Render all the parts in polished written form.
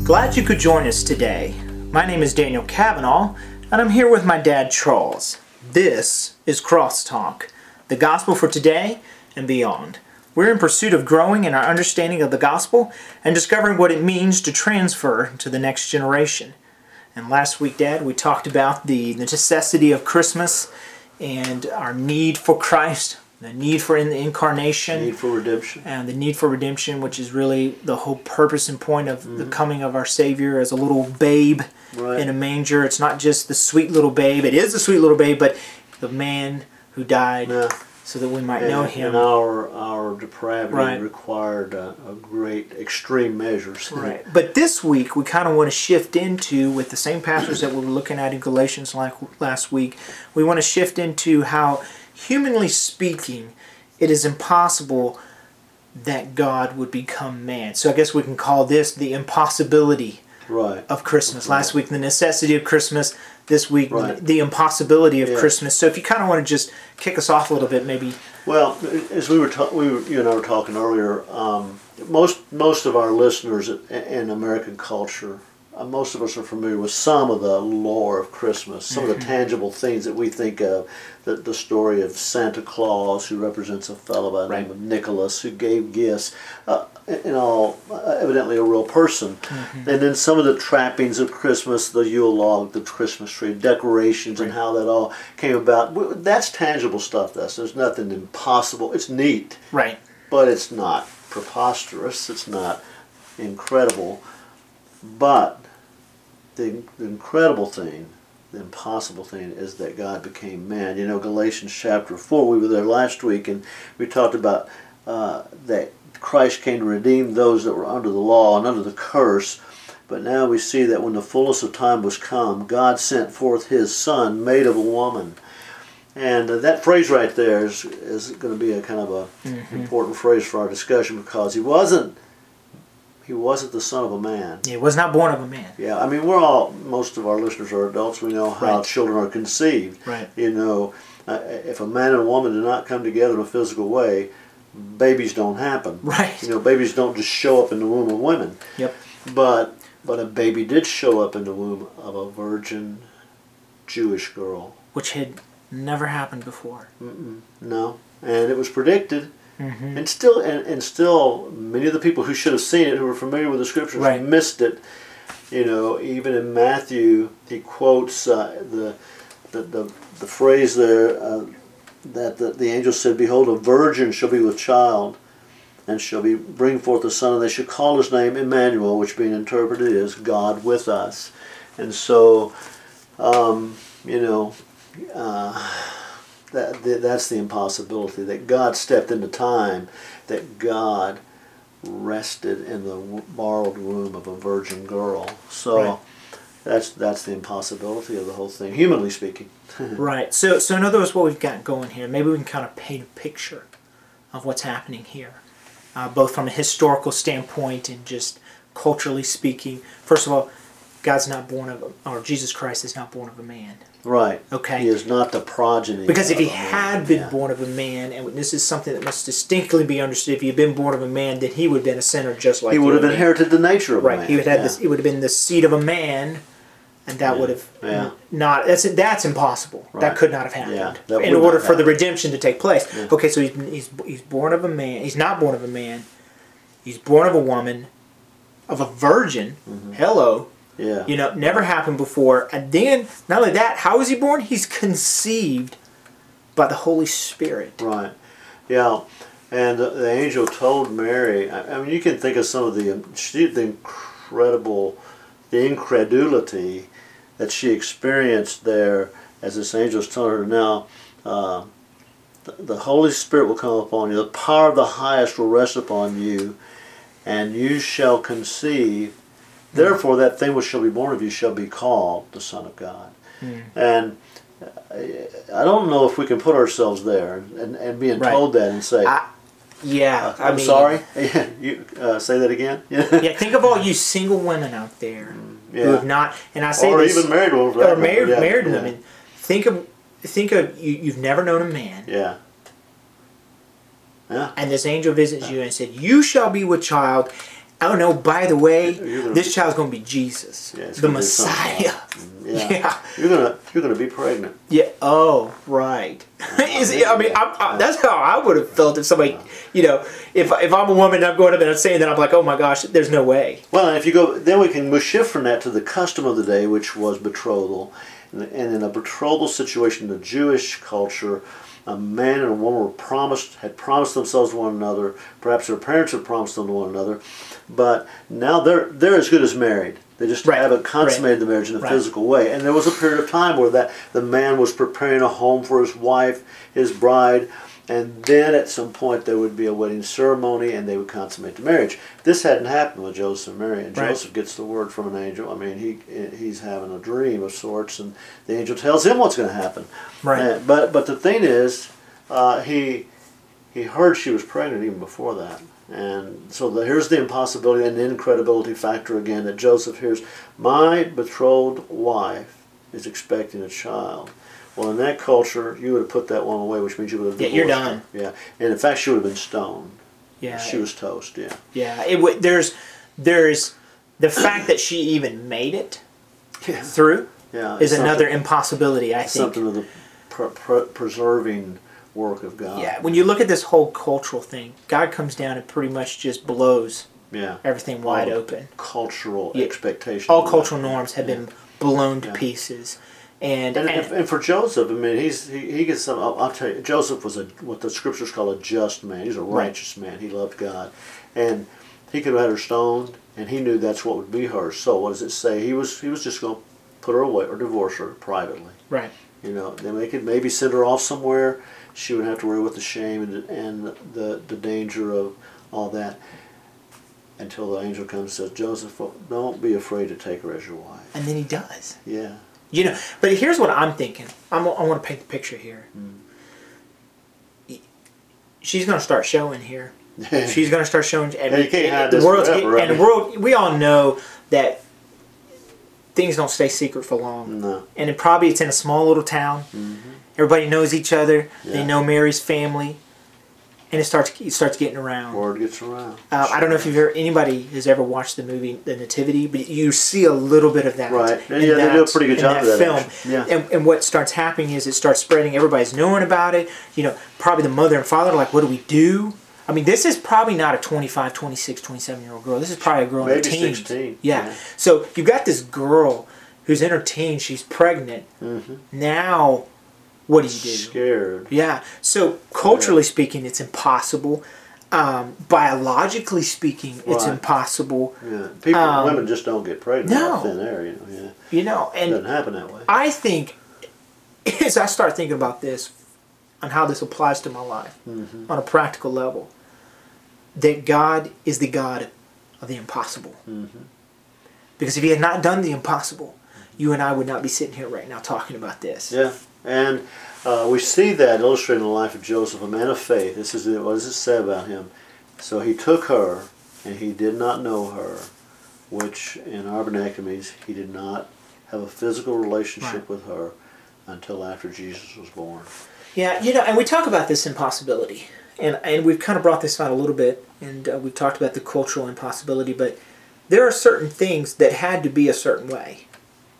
Glad you could join us today. My name is Daniel Cavanaugh, and I'm here with my dad, Charles. This is Crosstalk, the gospel for today and beyond. We're in pursuit of growing in our understanding of the gospel and discovering what it means to transfer to the next generation. And last week, Dad, we talked about the necessity of Christmas and our need for Christ, the need for the incarnation. Need for redemption. And the need for redemption, which is really the whole purpose and point of the coming of our Savior as a little babe in a manger. It's not just the sweet little babe. It is the sweet little babe, but the man who died so that we might know Him. And our depravity required a great extreme measures. Right. But this week we kind of want to shift into, with the same passage that we were looking at in Galatians last week, we want to shift into how, humanly speaking, it is impossible that God would become man. So I guess we can call this the impossibility of Christmas. Last week, the necessity of Christmas. This week, the impossibility of Christmas. So if you kind of want to just kick us off a little bit, maybe. Well, as you and I were talking earlier, most of our listeners in American culture, most of us are familiar with some of the lore of Christmas, some of the tangible things that we think of. The story of Santa Claus, who represents a fellow by the name of Nicholas, who gave gifts, evidently a real person. And then some of the trappings of Christmas, the Yule log, the Christmas tree, decorations, and how that all came about. That's tangible stuff. There's nothing impossible. It's neat, but it's not preposterous. It's not incredible. But the incredible thing, the impossible thing, is that God became man. You know, Galatians chapter 4, we were there last week, and we talked about that Christ came to redeem those that were under the law and under the curse. But now we see that when the fullness of time was come, God sent forth His Son, made of a woman. And that phrase right there is going to be a kind of a important phrase for our discussion, because He wasn't the son of a man. He was not born of a man. Yeah, I mean, most of our listeners are adults. We know how children are conceived. You know, if a man and a woman do not come together in a physical way, babies don't happen. You know, babies don't just show up in the womb of women. But a baby did show up in the womb of a virgin Jewish girl. Which had never happened before. No, and it was predicted. And still, many of the people who should have seen it, who were familiar with the Scriptures, missed it. You know, even in Matthew, he quotes the phrase there that the angel said, "Behold, a virgin shall be with child, and shall bring forth a son, and they shall call his name Emmanuel," which being interpreted is God with us. And so, you know. That's the impossibility, that God stepped into time, that God rested in the borrowed womb of a virgin girl. So that's the impossibility of the whole thing, humanly speaking. So in other words, what we've got going here, maybe we can kind of paint a picture of what's happening here, both from a historical standpoint and just culturally speaking. First of all, Jesus Christ is not born of a man. Okay. He is not the progeny. Because if He had been born of a man, and this is something that must distinctly be understood, if He had been born of a man, then He would have been a sinner just like He would have inherited the nature of a man. He would have had It would have been the seed of a man, and that would have not. That's impossible. That could not have happened in order for the redemption to take place. Okay, so he's born of a man. He's not born of a man. He's born of a woman, of a virgin. Hello. You know, never happened before. And then, not only that, how was He born? He's conceived by the Holy Spirit. Yeah. And the angel told Mary, I mean, you can think of some of the incredulity that she experienced there as this angel's telling her, now, the Holy Spirit will come upon you, the power of the highest will rest upon you, and you shall conceive. Therefore, that thing which shall be born of you shall be called the Son of God. And I don't know if we can put ourselves there and being told that and say, I'm sorry. You say that again. Think of all you single women out there who have not, and I say this, even married women, or married women. Think of you've never known a man. And this angel visits you and said, "You shall be with child." oh no, by the way, You're this child's going to be Jesus, Yeah, it's the gonna be something. Messiah. Yeah. Yeah. You're gonna be pregnant. Yeah. Oh, right. That's how I would have felt if somebody, if I'm a woman and I'm going up and I'm saying that, I'm like, oh my gosh, there's no way. Well, and if you go, then we can shift from that to the custom of the day, which was betrothal. And in a betrothal situation, in the Jewish culture, a man and a woman had promised themselves to one another. Perhaps their parents had promised them to one another, but now they're as good as married. They just haven't consummated the marriage in a physical way. And there was a period of time where the man was preparing a home for his wife, his bride, and then at some point there would be a wedding ceremony and they would consummate the marriage. This hadn't happened with Joseph and Mary, and Joseph gets the word from an angel. I mean, he's having a dream of sorts, and the angel tells him what's going to happen. Right. But the thing is, he heard she was pregnant even before that. And so here's the impossibility and the incredibility factor again, that Joseph hears, my betrothed wife is expecting a child. Well, in that culture, you would have put that one away, which means you would have divorced you're done. her. Yeah, and in fact, she would have been stoned. Yeah. She was toast, yeah. Yeah. There's the fact that she even made it through is another impossibility, I think. Something of the preserving work of God. Yeah, when you look at this whole cultural thing, God comes down and pretty much just blows everything wide open. Cultural expectations. All cultural norms have been blown to pieces. And for Joseph, I mean, he gets some. I'll tell you, Joseph was what the scriptures call a just man. He's a righteous man. He loved God, and he could have had her stoned, and he knew that's what would be hers. So what does it say? He was just going to put her away or divorce her privately. Right. Then they could maybe send her off somewhere. She would have to worry with the shame and the danger of all that, until the angel comes and says, Joseph, don't be afraid to take her as your wife. And then he does. Yeah. But here's what I'm thinking. I want to paint the picture here. She's going to start showing here. She's going to start showing. And you can't hide this forever, and the world, we all know that things don't stay secret for long. No. And it's in a small little town. Mm-hmm. Everybody knows each other. Yeah. They know Mary's family. And it starts getting around. Word gets around. I don't know if anybody has ever watched the movie The Nativity, but you see a little bit of that. Right. They do a pretty good job of that film. Yeah. And what starts happening is it starts spreading. Everybody's knowing about it. Probably the mother and father are like, what do we do? I mean, this is probably not a 25, 26, 27-year-old girl. This is probably a girl in her teens. Maybe 16. Yeah. So you've got this girl who's in her teens. She's pregnant. Mm-hmm. Now, what do you do? Scared. Yeah. So culturally speaking, it's impossible. Biologically speaking, it's impossible. Yeah. Women just don't get pregnant out of thin air. And it doesn't happen that way. I think, as I start thinking about this, on how this applies to my life, on a practical level, that God is the God of the impossible. Mm-hmm. Because if He had not done the impossible, you and I would not be sitting here right now talking about this. Yeah. And we see that illustrated in the life of Joseph, a man of faith. What does it say about him? So he took her, and he did not know her, which in our vernaculars, he did not have a physical relationship with her until after Jesus was born. Yeah, and we talk about this impossibility, and we've kind of brought this out a little bit, and we've talked about the cultural impossibility, but there are certain things that had to be a certain way.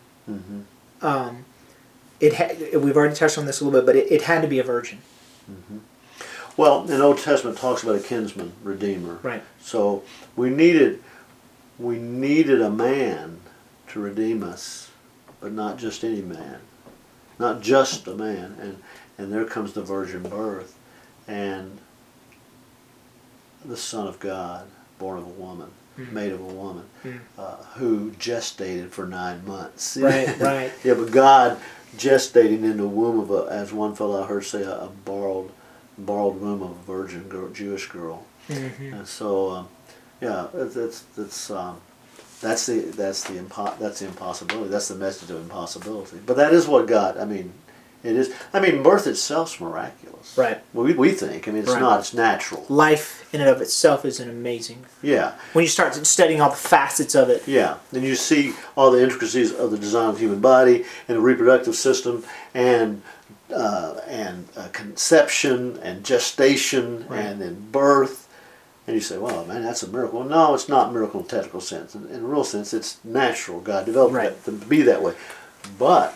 Mm-hmm. We've already touched on this a little bit, but it had to be a virgin. Mm-hmm. Well, the Old Testament talks about a kinsman, redeemer. Right. So we needed a man to redeem us, but not just any man, not just a man. And there comes the virgin birth, and the Son of God, born of a woman, made of a woman, who gestated for 9 months. Right. Yeah, but God gestating in the womb of as one fellow I heard say, a borrowed womb of a virgin girl, Jewish girl. Mm-hmm. And so, that's the impossibility. That's the message of impossibility. But that is what God. I mean, it is. I mean, birth itself's miraculous. Right. We think. I mean, it's not. It's natural. Life in and of itself is an amazing. Yeah. When you start studying all the facets of it. Yeah. Then you see all the intricacies of the design of the human body and the reproductive system and conception and gestation and then birth. And you say, well, man, that's a miracle. No, it's not a miracle in a technical sense. In a real sense, it's natural. God developed it to be that way. But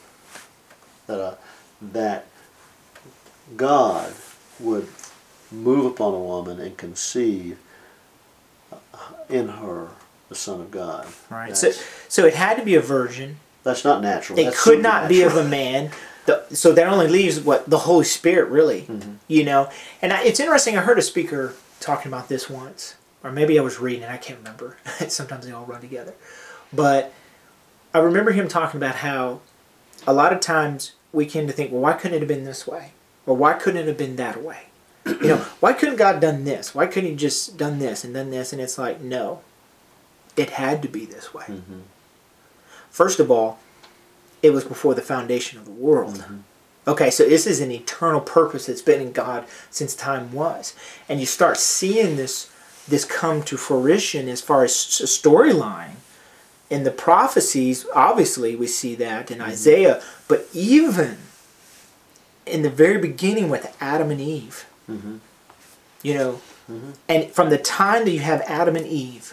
that God would move upon a woman and conceive in her the Son of God. Right. So it had to be a virgin. That's not natural. It could not be of a man. So that only leaves the Holy Spirit, really. You know. And it's interesting. I heard a speaker talking about this once, or maybe I was reading it. I can't remember. Sometimes they all run together. But I remember him talking about how a lot of times we tend to think, well, why couldn't it have been this way? Or why couldn't it have been that way? You know, why couldn't God done this? Why couldn't he just done this and done this? And it's like, no. It had to be this way. First of all, it was before the foundation of the world. Okay, so this is an eternal purpose that's been in God since time was. And you start seeing this come to fruition as far as a storyline. In the prophecies, obviously we see that in Isaiah, but even in the very beginning with Adam and Eve, you know, and from the time that you have Adam and Eve,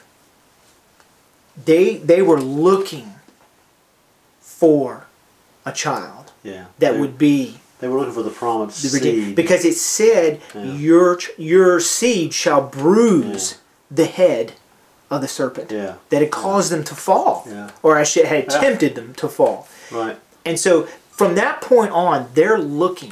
they were looking for a child that would be. They were looking for the promised seed. Because it said, your seed shall bruise the head of the serpent. That it caused them to fall. Or I should had tempted them to fall. Right. And so from that point on, they're looking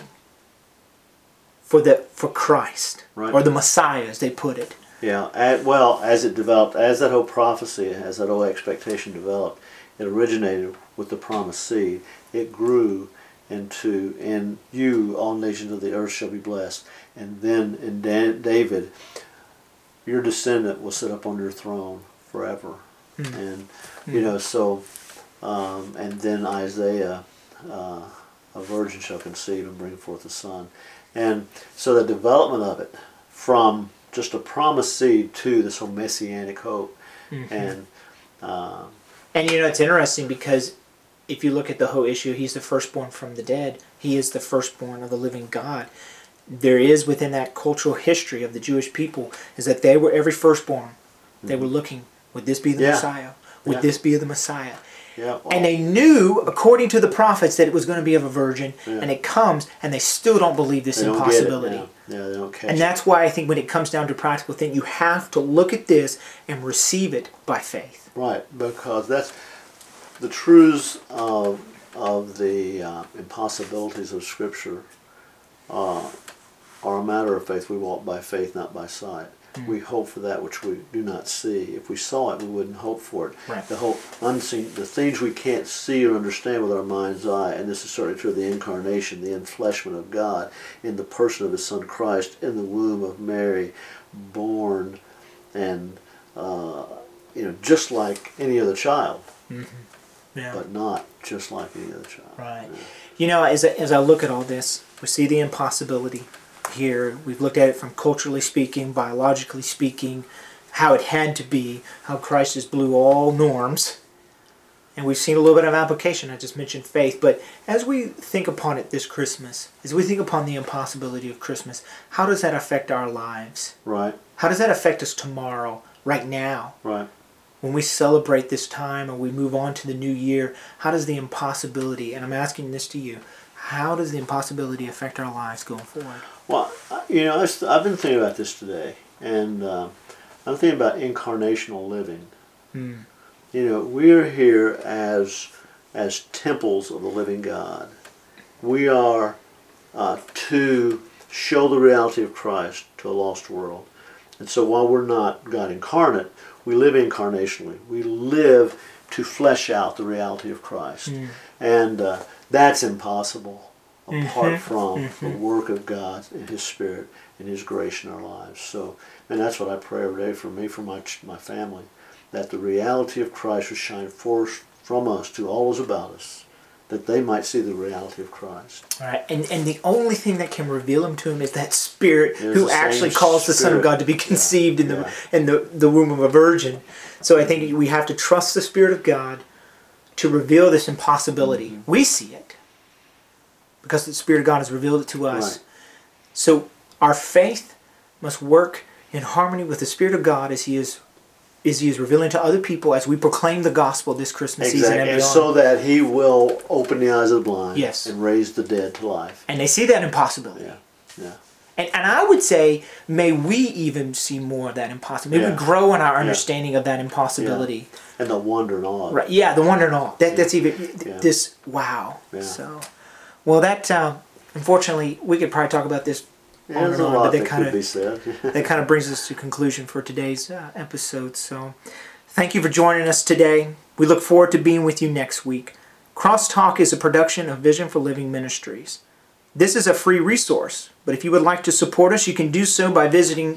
for Christ. Or the Messiah, as they put it. Yeah, as it developed, as that whole prophecy, as that whole expectation developed, it originated with the promised seed. It grew into, in you, all nations of the earth shall be blessed. And then in David, your descendant will sit up on your throne forever. And, you know, so, and then Isaiah, a virgin shall conceive and bring forth a son. And so the development of it from just a promised seed to this whole messianic hope. And you know, it's interesting because if you look at the whole issue, he's the firstborn from the dead. He is the firstborn of the living God. There is within that cultural history of the Jewish people is that they were every firstborn. They were looking, would this be the Messiah? Would this be the Messiah? And they knew, according to the prophets, that it was going to be of a virgin, and it comes, and they still don't believe this impossibility. They don't catch and that's why I think when it comes down to a practical thing, you have to look at this and receive it by faith. Right, because that's the truths of the impossibilities of Scripture are a matter of faith. We walk by faith, not by sight. We hope for that which we do not see. If we saw it, we wouldn't hope for it. The whole unseen, the things we can't see or understand with our mind's eye, and this is certainly true of the incarnation, the enfleshment of God in the person of His Son Christ, in the womb of Mary, born, and you know, just like any other child, but not just like any other child. Right. You know, as I look at all this, we see the impossibility here. We've looked at it from culturally speaking, biologically speaking, how it had to be, how Christ just blew all norms. And we've seen a little bit of application. I just mentioned faith. But as we think upon it this Christmas, as we think upon the impossibility of Christmas, how does that affect our lives? Right. How does that affect us tomorrow, right now? Right. When we celebrate this time or we move on to the new year, how does the impossibility, and I'm asking this to you, how does the impossibility affect our lives going forward? Well, you know, I've been thinking about this today, and I'm thinking about incarnational living. You know, we are here as temples of the living God. We are to show the reality of Christ to a lost world. And so while we're not God incarnate, we live incarnationally. We live to flesh out the reality of Christ. And that's impossible apart from the work of God and His Spirit and His grace in our lives. So, and that's what I pray every day for me, for my family, that the reality of Christ would shine forth from us to all those about us, that they might see the reality of Christ. All right, and the only thing that can reveal Him to them is that Spirit who actually calls the Son of God to be conceived in the womb of a virgin. So I think we have to trust the Spirit of God to reveal this impossibility. We see it because the Spirit of God has revealed it to us. So our faith must work in harmony with the Spirit of God as He is revealing to other people as we proclaim the gospel this Christmas season and beyond. And so that He will open the eyes of the blind, yes, and raise the dead to life. And they see that impossibility. Yeah, yeah. And I would say, may we even see more of that impossibility. May we grow in our understanding of that impossibility. Yeah. And the wonder and awe. Right. Yeah, the wonder and awe. That's even this. Wow. Yeah. So, well, that unfortunately we could probably talk about this on and on, but that kind of that kind of brings us to conclusion for today's episode. So, thank you for joining us today. We look forward to being with you next week. Crosstalk is a production of Vision for Living Ministries. This is a free resource, but if you would like to support us, you can do so by visiting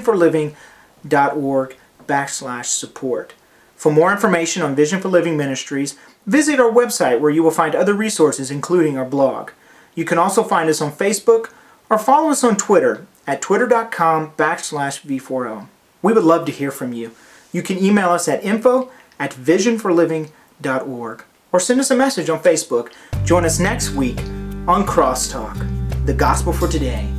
visionforliving.org/support. For more information on Vision for Living Ministries, visit our website where you will find other resources, including our blog. You can also find us on Facebook or follow us on Twitter at twitter.com/V4L. We would love to hear from you. You can email us at info@visionforliving.org or send us a message on Facebook. Join us next week on Crosstalk, the gospel for today